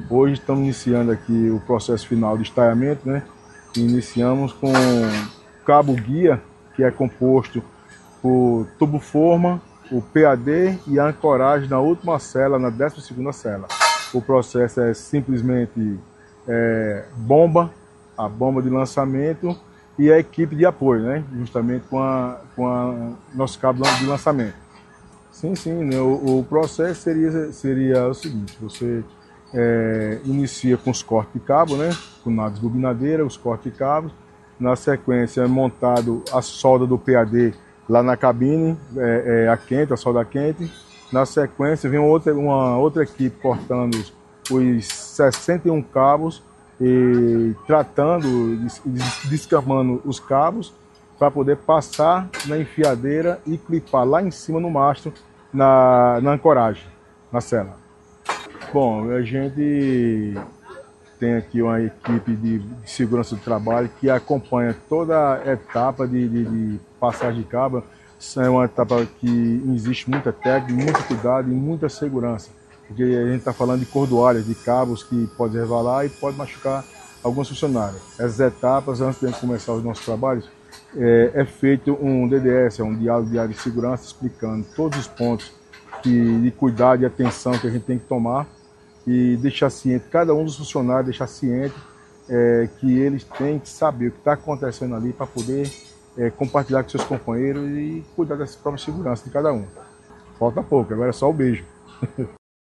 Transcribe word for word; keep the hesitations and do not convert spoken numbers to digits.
Hoje estamos iniciando aqui o processo final de estaiamento, né? Iniciamos com cabo guia, que é composto por tubo forma, o P A D e a ancoragem na última cela, na décima segunda cela. O processo é simplesmente é, bomba, a bomba de lançamento e a equipe de apoio, né? Justamente com a, com a nosso cabo de lançamento. Sim, sim, né? o, o processo seria, seria o seguinte: você é, inicia com os cortes de cabo, né? Com na desbobinadeira, os cortes de cabos. Na sequência é montado a solda do P A D lá na cabine, é, é, a quente, a solda quente. Na sequência vem outra, uma outra equipe cortando os sessenta e um cabos e tratando, descamando os cabos para poder passar na enfiadeira e clipar lá em cima no mastro, na, na ancoragem, na cela. Bom, a gente tem aqui uma equipe de, de segurança do trabalho que acompanha toda a etapa de, de, de passagem de cabo. Isso é uma etapa que existe muita técnica, muito cuidado e muita segurança, porque a gente está falando de cordoalhas, de cabos que podem resvalar e pode machucar alguns funcionários. Essas etapas, antes de começar os nossos trabalhos, é, é feito um D D S, é um diálogo de área de segurança, explicando todos os pontos que, de cuidado e atenção que a gente tem que tomar e deixar ciente, cada um dos funcionários deixar ciente é, que eles têm que saber o que está acontecendo ali para poder é, compartilhar com seus companheiros e cuidar dessa própria segurança de cada um. Falta pouco, agora é só o beijo.